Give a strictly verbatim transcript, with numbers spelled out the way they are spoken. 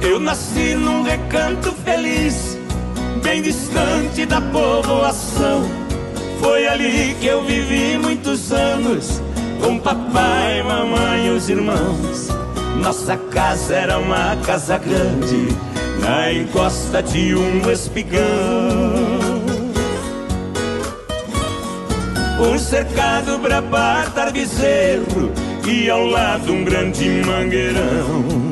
Eu nasci num recanto feliz, bem distante da povoação. Foi ali que eu vivi muitos anos, com papai, mamãe e os irmãos. Nossa casa era uma casa grande, na encosta de um espigão. Um cercado pra apartar bezerro, e ao lado um grande mangueirão.